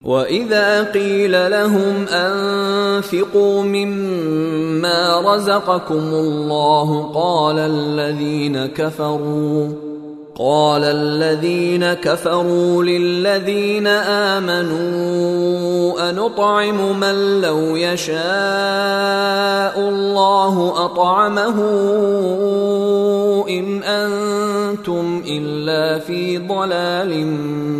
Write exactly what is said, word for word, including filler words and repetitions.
وَإِذَا قِيلَ لَهُمْ أَنفِقُوا مِمَّا رَزَقَكُمُ اللَّهُ قَالَ الَّذِينَ كَفَرُوا قال الذين كفروا للذين آمنوا أنطعم من لو يشاء الله أطعمه إن أنتم إلا في ضلال